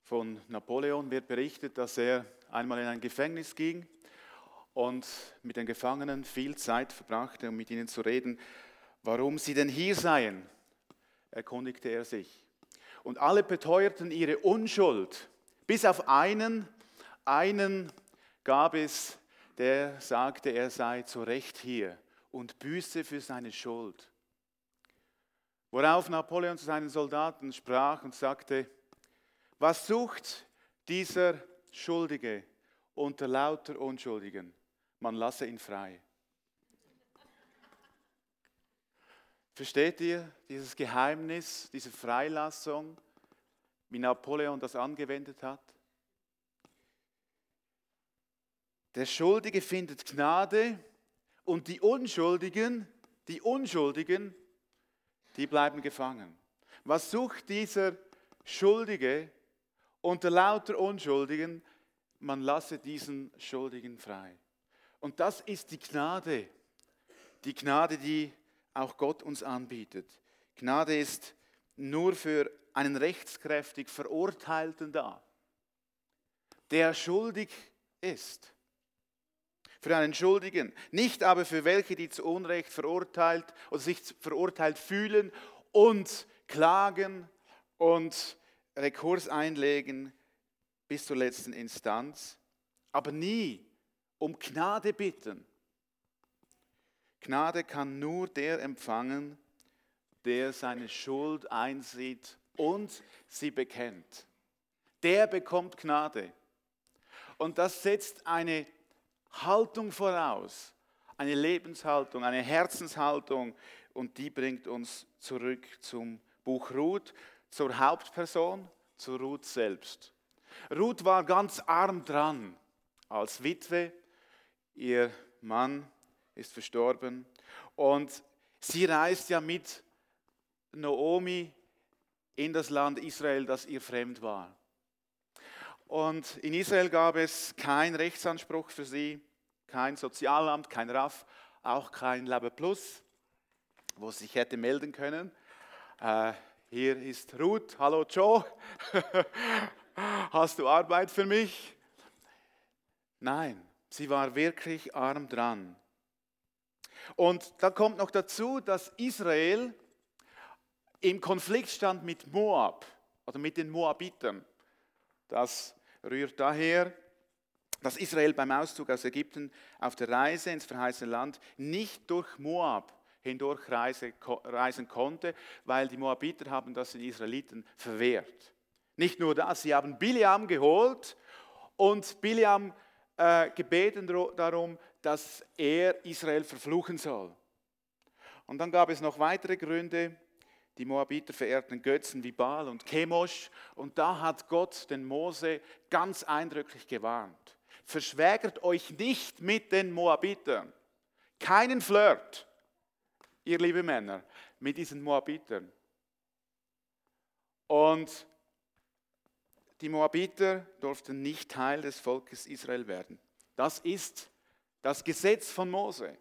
Von Napoleon wird berichtet, dass er einmal in ein Gefängnis ging und mit den Gefangenen viel Zeit verbrachte, um mit ihnen zu reden, warum sie denn hier seien, erkundigte er sich. Und alle beteuerten ihre Unschuld, bis auf einen gab es, der sagte, er sei zu Recht hier und büße für seine Schuld. Worauf Napoleon zu seinen Soldaten sprach und sagte: Was sucht dieser Schuldige unter lauter Unschuldigen? Man lasse ihn frei. Versteht ihr dieses Geheimnis, diese Freilassung, wie Napoleon das angewendet hat? Der Schuldige findet Gnade und die Unschuldigen, die bleiben gefangen. Was sucht dieser Schuldige unter lauter Unschuldigen? Man lasse diesen Schuldigen frei. Und das ist die Gnade, die auch Gott uns anbietet. Gnade ist nur für einen rechtskräftig Verurteilten da, der schuldig ist. Für einen Schuldigen, nicht aber für welche, die zu Unrecht verurteilt oder sich verurteilt fühlen und klagen und Rekurs einlegen bis zur letzten Instanz, aber nie um Gnade bitten. Gnade kann nur der empfangen, der seine Schuld einsieht und sie bekennt. Der bekommt Gnade. Und das setzt eine Haltung voraus, eine Lebenshaltung, eine Herzenshaltung, und die bringt uns zurück zum Buch Ruth, zur Hauptperson, zu Ruth selbst. Ruth war ganz arm dran als Witwe, ihr Mann ist verstorben und sie reist ja mit Naomi in das Land Israel, das ihr fremd war. Und in Israel gab es keinen Rechtsanspruch für sie, kein Sozialamt, kein RAF, auch kein Lebe Plus, wo sie sich hätte melden können. Hier ist Ruth, hallo Joe, hast du Arbeit für mich? Nein, sie war wirklich arm dran. Und da kommt noch dazu, dass Israel im Konflikt stand mit Moab oder mit den Moabitern. Das rührt daher, dass Israel beim Auszug aus Ägypten auf der Reise ins verheißene Land nicht durch Moab hindurch reisen konnte, weil die Moabiter haben das den Israeliten verwehrt. Nicht nur das, sie haben Bileam geholt und Bileam gebeten darum, dass er Israel verfluchen soll. Und dann gab es noch weitere Gründe. Die Moabiter verehrten Götzen wie Baal und Chemosh. Und da hat Gott den Mose ganz eindrücklich gewarnt. Verschwägert euch nicht mit den Moabitern. Keinen Flirt, ihr liebe Männer, mit diesen Moabitern. Und die Moabiter durften nicht Teil des Volkes Israel werden. Das ist das Gesetz von Mose.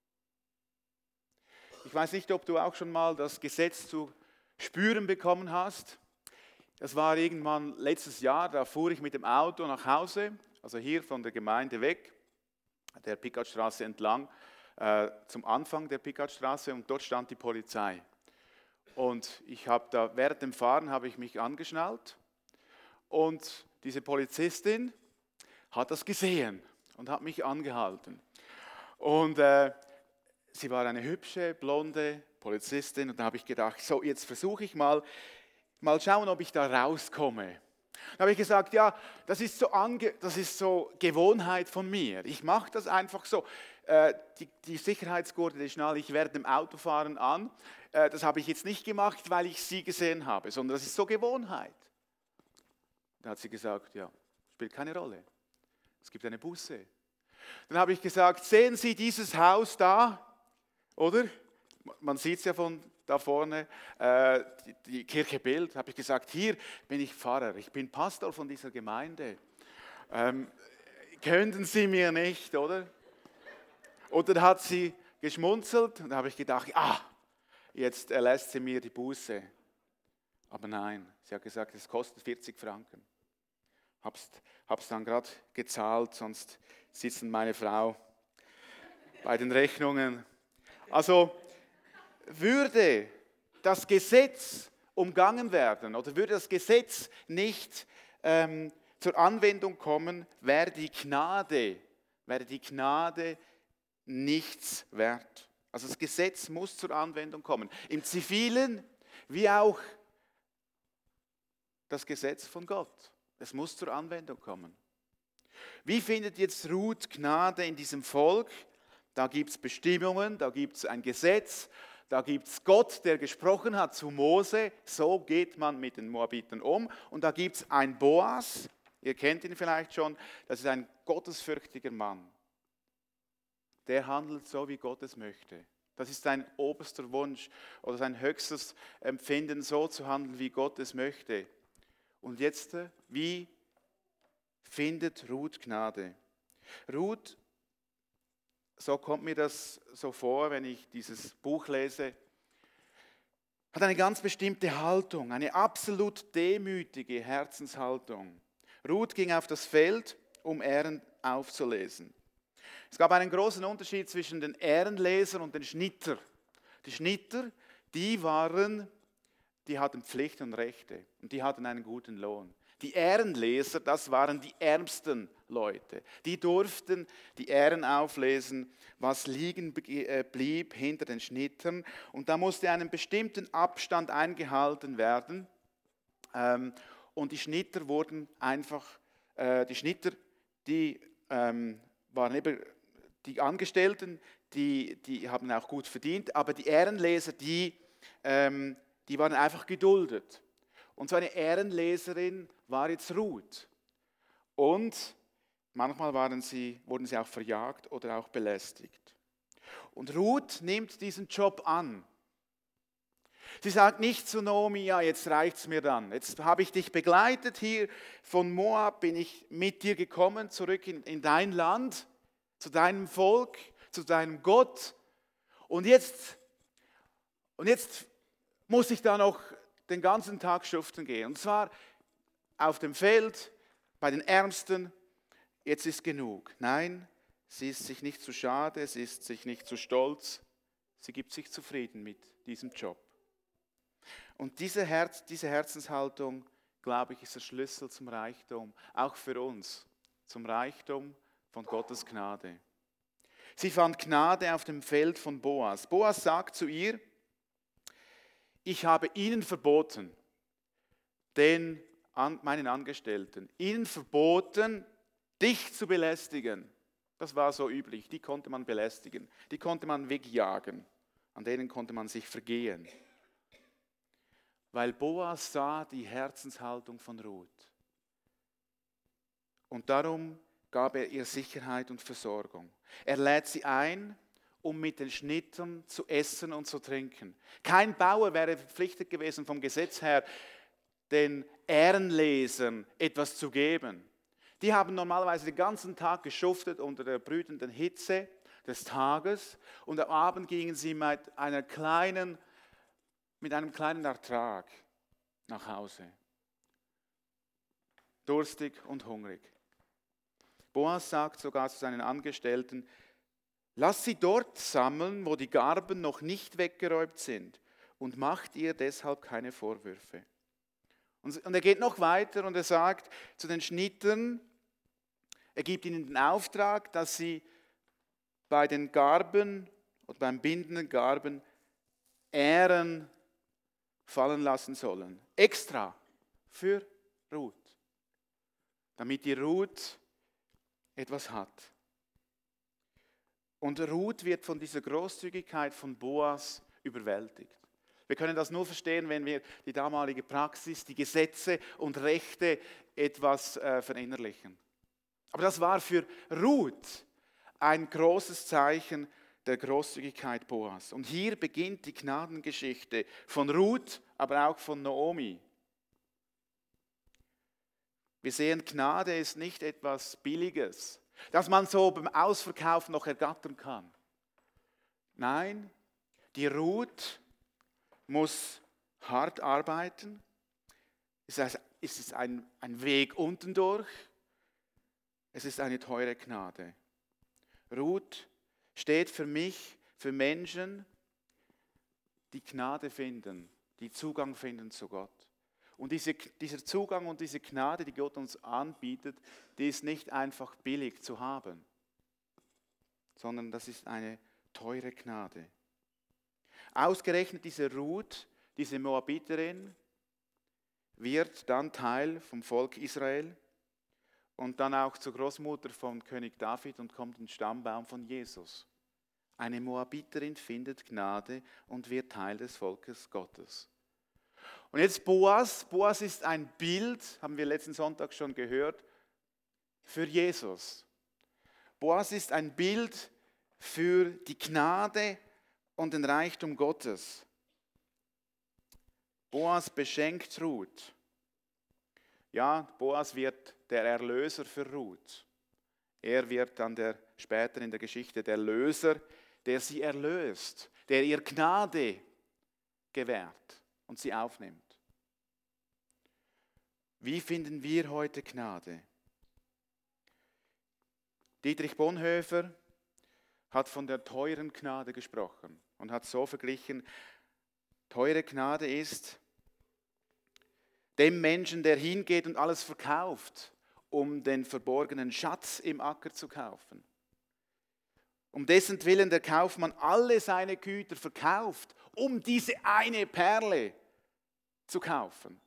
Ich weiß nicht, ob du auch schon mal das Gesetz zu spüren bekommen hast. Das war irgendwann letztes Jahr, da fuhr ich mit dem Auto nach Hause, also hier von der Gemeinde weg, der Picardstraße entlang, zum Anfang der Picardstraße, und dort stand die Polizei. Und ich habe da, während dem Fahren habe ich mich angeschnallt und diese Polizistin hat das gesehen und hat mich angehalten. Und sie war eine hübsche, blonde Polizistin und da habe ich gedacht, so jetzt versuche ich mal schauen, ob ich da rauskomme. Dann habe ich gesagt, ja, das ist so Gewohnheit von mir. Ich mache das einfach so. Die Sicherheitsgurte, die schnalle ich während dem Autofahren an. Das habe ich jetzt nicht gemacht, weil ich sie gesehen habe, sondern das ist so Gewohnheit. Dann hat sie gesagt, ja, spielt keine Rolle. Es gibt eine Buße. Dann habe ich gesagt, sehen Sie dieses Haus da? Oder? Man sieht es ja von da vorne, die Kirche Bild. Habe ich gesagt, hier bin ich Pfarrer, ich bin Pastor von dieser Gemeinde. Könnten Sie mir nicht, oder? Und dann hat sie geschmunzelt und da habe ich gedacht, jetzt erlässt sie mir die Buße. Aber nein, sie hat gesagt, es kostet 40 Franken. Hab's dann gerade gezahlt, sonst sitzt meine Frau bei den Rechnungen. Also würde das Gesetz umgangen werden oder würde das Gesetz nicht zur Anwendung kommen, wäre die Gnade nichts wert. Also das Gesetz muss zur Anwendung kommen. Im Zivilen wie auch das Gesetz von Gott. Es muss zur Anwendung kommen. Wie findet jetzt Ruth Gnade in diesem Volk? Da gibt es Bestimmungen, da gibt es ein Gesetz, da gibt es Gott, der gesprochen hat zu Mose, so geht man mit den Moabitern um. Und da gibt es einen Boas, ihr kennt ihn vielleicht schon, das ist ein gottesfürchtiger Mann. Der handelt so, wie Gott es möchte. Das ist sein oberster Wunsch oder sein höchstes Empfinden, so zu handeln, wie Gott es möchte. Und jetzt, wie findet Ruth Gnade? Ruth, so kommt mir das so vor, wenn ich dieses Buch lese, hat eine ganz bestimmte Haltung, eine absolut demütige Herzenshaltung. Ruth ging auf das Feld, um Ähren aufzulesen. Es gab einen großen Unterschied zwischen den Ährenlesern und den Schnitter. Die Schnitter, die hatten Pflicht und Rechte und die hatten einen guten Lohn. Die Ährenleser, das waren die ärmsten Leute. Die durften die Ähren auflesen, was liegen blieb hinter den Schnittern. Und da musste einen bestimmten Abstand eingehalten werden. Und die Schnitter wurden einfach, die waren eben die Angestellten, die haben auch gut verdient, aber die Ährenleser, die waren einfach geduldet. Und so eine Ehrenleserin war jetzt Ruth. Und manchmal wurden sie auch verjagt oder auch belästigt. Und Ruth nimmt diesen Job an. Sie sagt nicht zu Naomi, ja, jetzt reicht's mir dann. Jetzt habe ich dich begleitet hier von Moab, bin ich mit dir gekommen, zurück in dein Land, zu deinem Volk, zu deinem Gott. Und jetzt muss ich da noch den ganzen Tag schuften gehen. Und zwar auf dem Feld, bei den Ärmsten, jetzt ist genug. Nein, sie ist sich nicht zu schade, sie ist sich nicht zu stolz, sie gibt sich zufrieden mit diesem Job. Und diese Herzenshaltung, glaube ich, ist der Schlüssel zum Reichtum, auch für uns, zum Reichtum von Gottes Gnade. Sie fand Gnade auf dem Feld von Boas. Boas sagt zu ihr, ich habe ihnen verboten, meinen Angestellten, ihnen verboten, dich zu belästigen. Das war so üblich, die konnte man belästigen, die konnte man wegjagen, an denen konnte man sich vergehen. Weil Boas sah die Herzenshaltung von Ruth. Und darum gab er ihr Sicherheit und Versorgung. Er lädt sie ein, um mit den Schnittern zu essen und zu trinken. Kein Bauer wäre verpflichtet gewesen vom Gesetz her, den Ährenlesern etwas zu geben. Die haben normalerweise den ganzen Tag geschuftet unter der brütenden Hitze des Tages und am Abend gingen sie mit einem kleinen Ertrag nach Hause. Durstig und hungrig. Boas sagt sogar zu seinen Angestellten, lasst sie dort sammeln, wo die Garben noch nicht weggeräumt sind und macht ihr deshalb keine Vorwürfe. Und er geht noch weiter und er sagt zu den Schnittern, er gibt ihnen den Auftrag, dass sie bei den Garben und beim bindenden Garben Ähren fallen lassen sollen. Extra für Ruth. Damit die Ruth etwas hat. Und Ruth wird von dieser Großzügigkeit von Boas überwältigt. Wir können das nur verstehen, wenn wir die damalige Praxis, die Gesetze und Rechte etwas verinnerlichen. Aber das war für Ruth ein großes Zeichen der Großzügigkeit Boas. Und hier beginnt die Gnadengeschichte von Ruth, aber auch von Naomi. Wir sehen, Gnade ist nicht etwas Billiges, das man so beim Ausverkauf noch ergattern kann. Nein, die Ruth muss hart arbeiten. Es ist ist es ein Weg unten durch. Es ist eine teure Gnade. Ruth steht für mich, für Menschen, die Gnade finden, die Zugang finden zu Gott. Und dieser Zugang und diese Gnade, die Gott uns anbietet, die ist nicht einfach billig zu haben, sondern das ist eine teure Gnade. Ausgerechnet diese Ruth, diese Moabiterin, wird dann Teil vom Volk Israel und dann auch zur Großmutter von König David und kommt in den Stammbaum von Jesus. Eine Moabiterin findet Gnade und wird Teil des Volkes Gottes. Und jetzt Boas. Boas ist ein Bild, haben wir letzten Sonntag schon gehört, für Jesus. Boas ist ein Bild für die Gnade und den Reichtum Gottes. Boas beschenkt Ruth. Ja, Boas wird der Erlöser für Ruth. Er wird dann später in der Geschichte der Löser, der sie erlöst, der ihr Gnade gewährt und sie aufnimmt. Wie finden wir heute Gnade? Dietrich Bonhoeffer hat von der teuren Gnade gesprochen und hat so verglichen, teure Gnade ist dem Menschen, der hingeht und alles verkauft, um den verborgenen Schatz im Acker zu kaufen. Um dessen Willen der Kaufmann alle seine Güter verkauft, um diese eine Perle zu kaufen.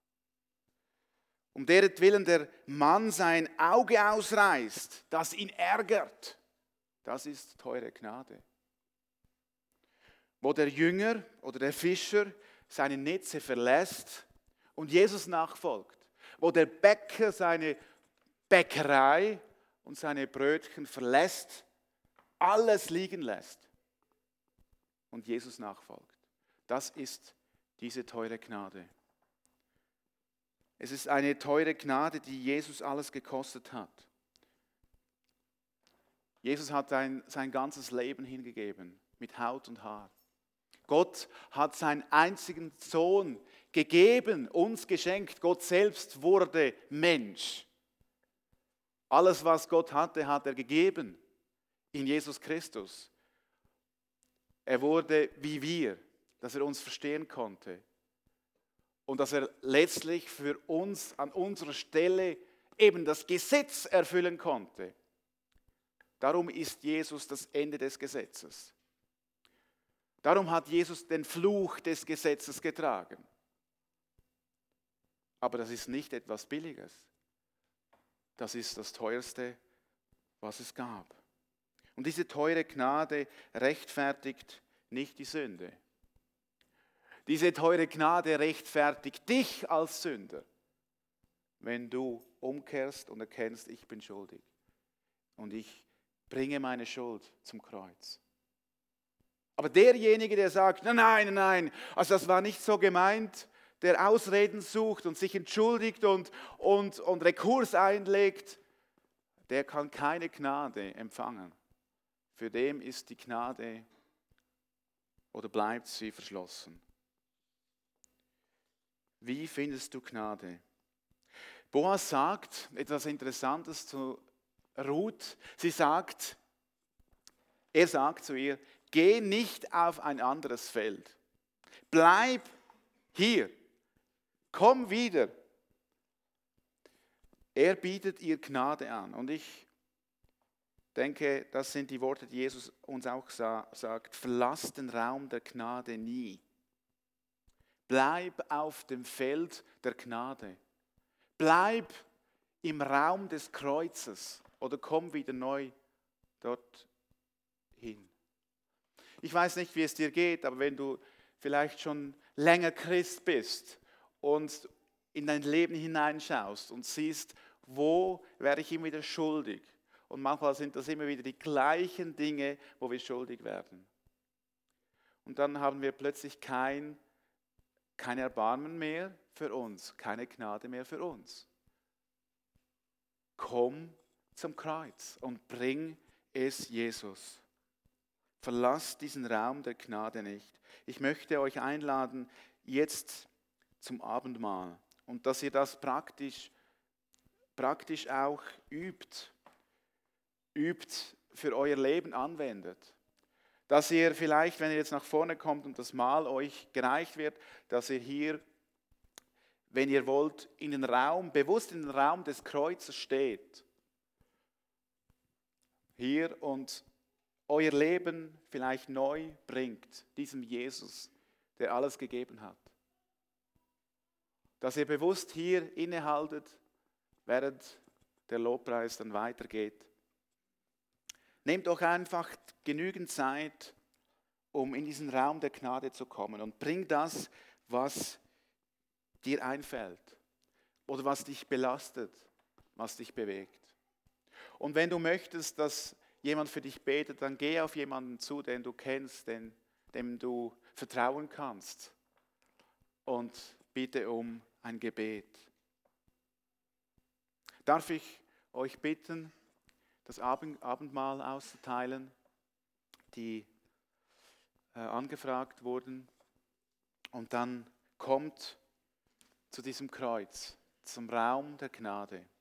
Um deren Willen der Mann sein Auge ausreißt, das ihn ärgert. Das ist teure Gnade. Wo der Jünger oder der Fischer seine Netze verlässt und Jesus nachfolgt. Wo der Bäcker seine Bäckerei und seine Brötchen verlässt, alles liegen lässt und Jesus nachfolgt. Das ist diese teure Gnade. Es ist eine teure Gnade, die Jesus alles gekostet hat. Jesus hat sein ganzes Leben hingegeben, mit Haut und Haar. Gott hat seinen einzigen Sohn gegeben, uns geschenkt. Gott selbst wurde Mensch. Alles, was Gott hatte, hat er gegeben in Jesus Christus. Er wurde wie wir, dass er uns verstehen konnte. Und dass er letztlich für uns an unserer Stelle eben das Gesetz erfüllen konnte. Darum ist Jesus das Ende des Gesetzes. Darum hat Jesus den Fluch des Gesetzes getragen. Aber das ist nicht etwas Billiges. Das ist das Teuerste, was es gab. Und diese teure Gnade rechtfertigt nicht die Sünde. Diese teure Gnade rechtfertigt dich als Sünder, wenn du umkehrst und erkennst, ich bin schuldig. Und ich bringe meine Schuld zum Kreuz. Aber derjenige, der sagt, nein, also das war nicht so gemeint, der Ausreden sucht und sich entschuldigt und Rekurs einlegt, der kann keine Gnade empfangen. Für den ist die Gnade oder bleibt sie verschlossen. Wie findest du Gnade? Boas sagt etwas Interessantes zu Ruth. Er sagt zu ihr, geh nicht auf ein anderes Feld. Bleib hier. Komm wieder. Er bietet ihr Gnade an. Und ich denke, das sind die Worte, die Jesus uns auch sagt. Verlass den Raum der Gnade nie. Bleib auf dem Feld der Gnade. Bleib im Raum des Kreuzes oder komm wieder neu dorthin. Ich weiß nicht, wie es dir geht, aber wenn du vielleicht schon länger Christ bist und in dein Leben hineinschaust und siehst, wo werde ich immer wieder schuldig. Und manchmal sind das immer wieder die gleichen Dinge, wo wir schuldig werden. Und dann haben wir plötzlich kein Erbarmen mehr für uns, keine Gnade mehr für uns. Komm zum Kreuz und bring es Jesus. Verlasst diesen Raum der Gnade nicht. Ich möchte euch einladen, jetzt zum Abendmahl und dass ihr das praktisch auch übt für euer Leben anwendet. Dass ihr vielleicht, wenn ihr jetzt nach vorne kommt und das Mahl euch gereicht wird, dass ihr hier, wenn ihr wollt, bewusst in den Raum des Kreuzes steht. Hier und euer Leben vielleicht neu bringt, diesem Jesus, der alles gegeben hat. Dass ihr bewusst hier innehaltet, während der Lobpreis dann weitergeht. Nehmt doch einfach genügend Zeit, um in diesen Raum der Gnade zu kommen und bring das, was dir einfällt oder was dich belastet, was dich bewegt. Und wenn du möchtest, dass jemand für dich betet, dann geh auf jemanden zu, den du kennst, dem du vertrauen kannst und bitte um ein Gebet. Darf ich euch bitten, das Abendmahl auszuteilen, die angefragt wurden, und dann kommt zu diesem Kreuz, zum Raum der Gnade.